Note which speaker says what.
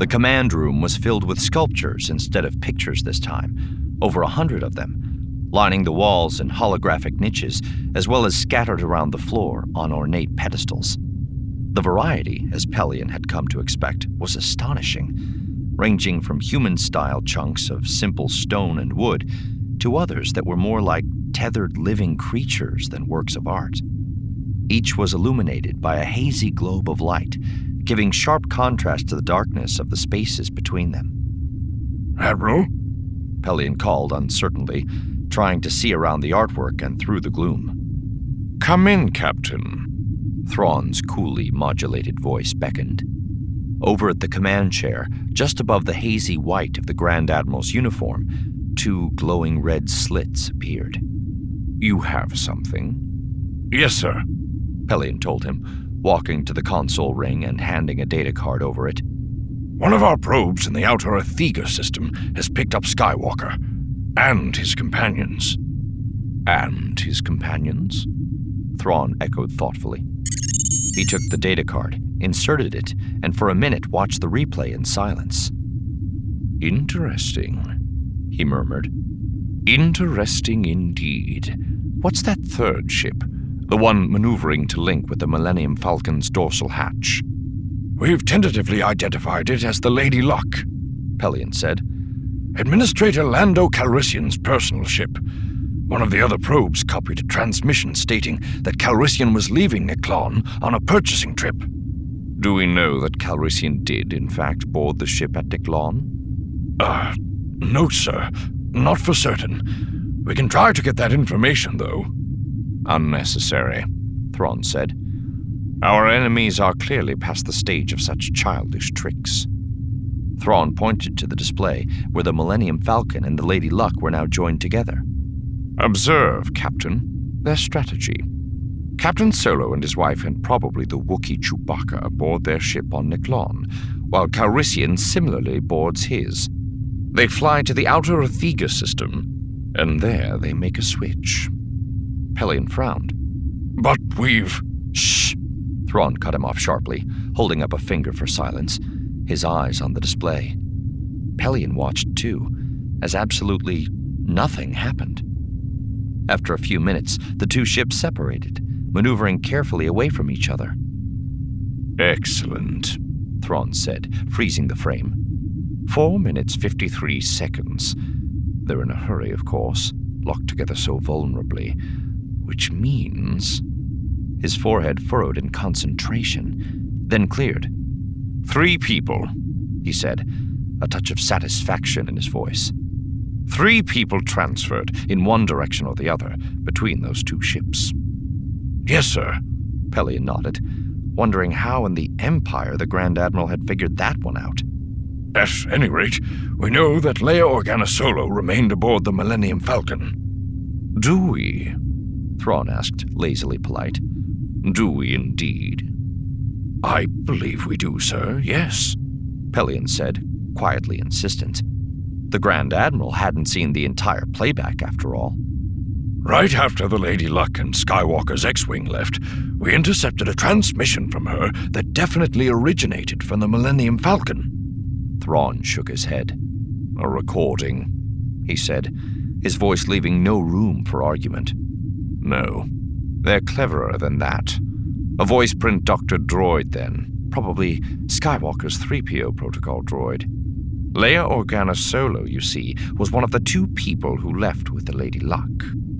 Speaker 1: The command room was filled with sculptures instead of pictures this time, over 100 of them, lining the walls in holographic niches, as well as scattered around the floor on ornate pedestals. The variety, as Pelion had come to expect, was astonishing, ranging from human-style chunks of simple stone and wood to others that were more like tethered living creatures than works of art. Each was illuminated by a hazy globe of light, giving sharp contrast to the darkness of the spaces between them.
Speaker 2: "Admiral?"
Speaker 1: Pelion called uncertainly, trying to see around the artwork and through the gloom.
Speaker 2: "Come in, Captain,"
Speaker 1: Thrawn's coolly modulated voice beckoned. Over at the command chair, just above the hazy white of the Grand Admiral's uniform, 2 glowing red slits appeared.
Speaker 2: "You have something?" "Yes, sir,"
Speaker 1: Pelion told him, walking to the console ring and handing a data card over it.
Speaker 2: "One of our probes in the outer Athega system has picked up Skywalker and his companions."
Speaker 1: "And his companions?" Thrawn echoed thoughtfully. He took the data card, inserted it, and for a minute watched the replay in silence.
Speaker 2: "Interesting," he murmured. "Interesting indeed. What's that third ship? The one maneuvering to link with the Millennium Falcon's dorsal hatch?" "We've tentatively identified it as the Lady Luck," Pelion said. "Administrator Lando Calrissian's personal ship. One of the other probes copied a transmission stating that Calrissian was leaving Niklon on a purchasing trip."
Speaker 1: "Do we know that Calrissian did, in fact, board the ship at Niklon?"
Speaker 2: No, sir. Not for certain. We can try to get that information, though."
Speaker 1: "Unnecessary," Thrawn said. "Our enemies are clearly past the stage of such childish tricks." Thrawn pointed to the display where the Millennium Falcon and the Lady Luck were now joined together. "Observe, Captain, their strategy. Captain Solo and his wife and probably the Wookiee Chewbacca board their ship on Niklon, while Calrissian similarly boards his. They fly to the outer Athega system, and there they make a switch." Pelion frowned.
Speaker 2: "But we've—"
Speaker 1: "Shh!" Thrawn cut him off sharply, holding up a finger for silence, his eyes on the display. Pelion watched too, as absolutely nothing happened. After a few minutes, the 2 ships separated, maneuvering carefully away from each other.
Speaker 2: "Excellent,"
Speaker 1: Thrawn said, freezing the frame. 4 minutes 53 seconds. They're in a hurry, of course, locked together so vulnerably, which means... His forehead furrowed in concentration, then cleared. 3 people, he said, a touch of satisfaction in his voice. 3 people transferred in one direction or the other between those 2 ships.
Speaker 2: "Yes, sir,"
Speaker 1: Pelion nodded, wondering how in the Empire the Grand Admiral had figured that one out.
Speaker 2: "At any rate, we know that Leia Organa Solo remained aboard the Millennium Falcon."
Speaker 1: "Do we?" Thrawn asked, lazily polite. "Do we indeed?"
Speaker 2: "I believe we do, sir, yes,"
Speaker 1: Pelion said, quietly insistent. The Grand Admiral hadn't seen the entire playback, after all.
Speaker 2: "Right after the Lady Luck and Skywalker's X-Wing left, we intercepted a transmission from her that definitely originated from the Millennium Falcon."
Speaker 1: Thrawn shook his head. "A recording," he said, his voice leaving no room for argument. "No, they're cleverer than that. A voice-print Dr. Droid, then. Probably Skywalker's 3PO protocol droid. Leia Organa Solo, you see, was one of the 2 people who left with the Lady Luck.